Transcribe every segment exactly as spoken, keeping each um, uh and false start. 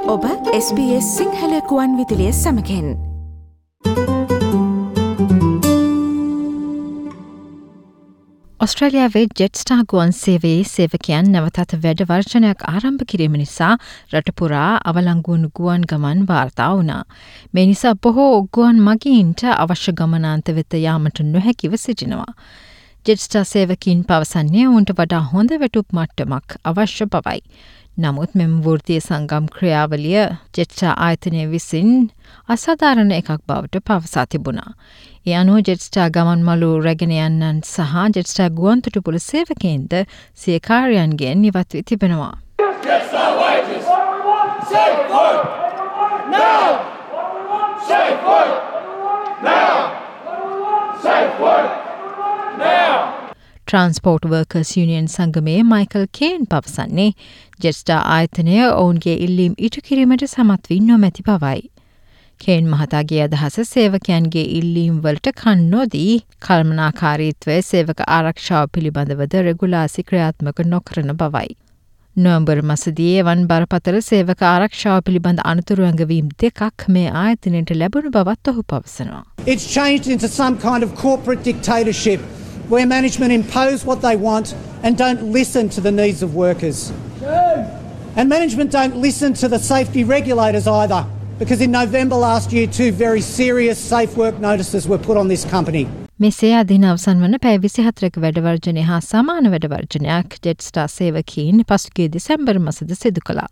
ඔබ S B S Sinhala ගුවන් විදුලිය සමගින් ඔස්ට්‍රේලියාවේ ජෙට්ස්ටාර් ගුවන් සේවයේ සේවකයන් නැවතත් වැඩ වර්ෂණයක් ආරම්භ කිරීම නිසා රට පුරා අවලංගු වුණු ගුවන් ගමන් වාර්තා වුණා. මේ නිසා බොහෝ ගුවන් මගීන්ට අවශ්‍ය ගමනාන්ත වෙත යාමට නොහැකිව සිටිනවා. ජෙට්ස්ටාර් සේවකීන් පවසන්නේ උන්ට වඩා හොඳ වැටුප් මට්ටමක් අවශ්‍ය බවයි. නමුත් මෙම වෘත්තීය සංගම් ක්‍රියාවලිය ජෙට්ස්ටාර් ආයතනය විසින් අසාධාරණ එකක් බවට පවසා තිබුණා. ඒ අනුව ජෙට්ස්ටාර් ගමන් මළු රැගෙන යන්නන් සහ ජෙට්ස්ටාර් ගුවන් තොටුපොළ සේවකයන්ද සිය කාර්යයන්ගෙන් ඉවත් වී තිබෙනවා. Jetstar wages! Safe work! Now! Safe work! Now! Safe work! Now! Transport workers union සංගමයේ මයිකල් කේන් පවසන්නේ ජෙට්ස්ටාර් ආයතනය ඔවුන්ගේ ඉල්ලීම් ඉටු කිරීමට සමත් වී නොමැති බවයි. කේන් මහතාගේ අදහස සේවකයන්ගේ ඉල්ලීම් වලට කන් නොදී කළමනාකාරීත්වය සේවක ආරක්ෂාව පිළිබඳවද රෙගුලාසි ක්‍රියාත්මක නොකරන බවයි. නොවැම්බර් මාසදී එවන් බරපතල සේවක ආරක්ෂාව පිළිබඳ අනතුරු ඇඟවීම් දෙකක් මේ ආයතනයට ලැබුණු බවත් ඔහු පවසනවා. It's changed into some kind of corporate dictatorship where management impose what they want and don't listen to the needs of workers. And management don't listen to the safety regulators either, because in November last year two very serious safe work notices were put on this company. මෙසේ අදින අවසන් වන පැය විසිහතරක වැඩවර්ජනය හා සමාන වැඩවර්ජනයක් ජෙට්ස්ටාර් සේවකීන් පසුගිය දෙසැම්බර් මාසද සිදු කළා.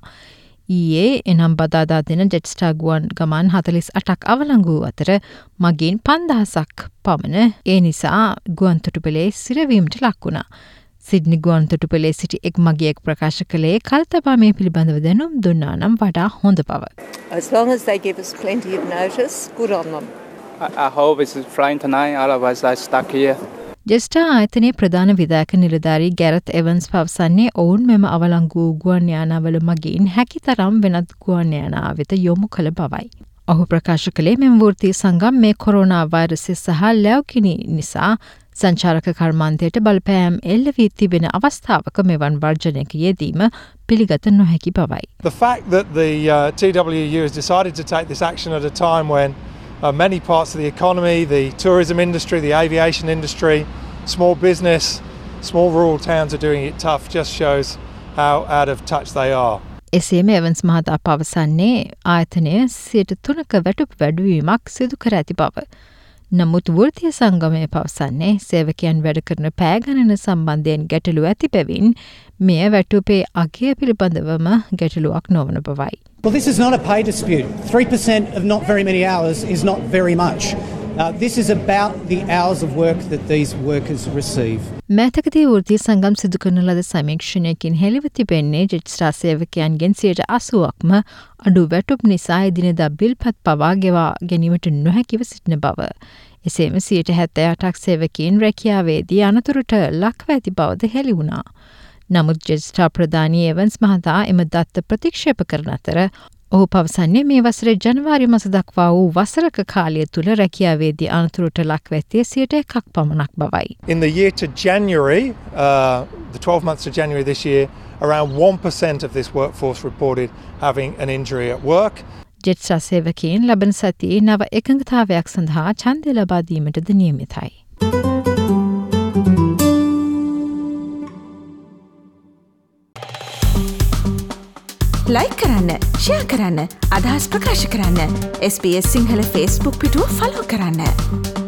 ඊයේ එනම් බදාදා දින ජෙට්ස්ටාර් ගුවන් ගමන් හතළිස් අටක් අවලංගු වූ අතර මගීන් පන්දහසක් පමණ ඒ නිසා ගුවන් තොටුපළේ සිරවීමට ලක් වුණා. සිඩ්නි ගුවන් තොටුපළේ සිටි එක් මගියෙක් ප්‍රකාශ කළේ කල්තබා මේ පිළිබඳව දැනුම් දුන්නා නම් වඩා හොඳ බව. As long as they give us plenty of notice, good on them. I, I hope it's flying tonight, otherwise I'm stuck here. ජෙට්ස්ටාර් ආයතනයේ ප්‍රධාන විධායක නිලධාරී ගැරත් එවන්ස් පවසන්නේ ඔවුන් මෙම අවලංගු ගුවන් යානාවල මගින් හැකිතරම් වෙනත් ගුවන් යානා වෙත යොමු කළ බවයි. ඔහු ප්‍රකාශ කළේ මෙම වෘත්තීය සංගම් මේ කොරෝනා වෛරසය සහ ලැව්කිනි නිසා සංචාරක කර්මාන්තයට බලපෑම් එල්ල වී තිබෙන අවස්ථාවක මෙවන් වර්ජනයක යෙදීම පිළිගත නොහැකි බවයි. The fact that the uh, T W U has decided to take this action at a time when uh, many parts of the economy, the tourism industry, the aviation industry, small business, small rural towns are doing it tough just shows how out of touch they are. එසේම එවන්ස් මහතා පවසන්නේ ආයතනය සියයට තුනක වැටුප් වැඩුවීමක් සිදු කර ඇති බව. නමුත් වෘත්තීය සංගමය පවසන්නේ සේවකයන් වැඩ කරන පෑ ගණන සම්බන්ධයෙන් ගැටලු ඇති බැවින් මෙය වැටුපේ අගය පිළිබඳවම ගැටලුවක් නොවන බවයි. Well, this is not a pay dispute. three percent of not very many hours is not very much. Uh, this is about the hours of work that these workers receive. මෑතකදී වෘත්තීය සංගම් සිදු කරන ලද සමීක්ෂණයකින් හෙළිව තිබෙන්නේ ජෙට්ස්ටාර් සේවකයන්ගෙන් සියයට අසූවක්ම අඩු වැටුප් නිසා එදිනෙදා බිල්පත් පවා ගෙවා ගැනීමට නොහැකිව සිටින බව. එසේම සියයට හැත්තෑ අටක් සේවකීන් රැකියාවේදී අනතුරට ලක්ව ඇති බවද හෙළි වුණා. නමුත් ජෙට්ස්ටාර් ප්‍රධානී එවන්ස් මහතා එම දත්ත ප්‍රතික්ෂේප කරන අතර ඔහු පවසන්නේ මේ වසරේ ජනවාරි මාස දක්වා වූ වසරක කාලය තුළ රැකියාවේදී අනතුරට ලක්ව ඇත්තේ සියයට එකක් පමණක් බවයි. In the year to January, uh, the twelve months to January this year, around one percent of this workforce reported having an injury at work. ජෙට්ස්ටාර් සේවකයන් ලබන සතියේ නව එකඟතාවයක් සඳහා ඡන්දය ලබා දීමටද නියමිතයි. ලයික් කරන්න, ෂෙයා කරන්න, අදහස් ප්‍රකාශ කරන්න. S B S Sinhala Facebook පිටුව ෆලෝ කරන්න.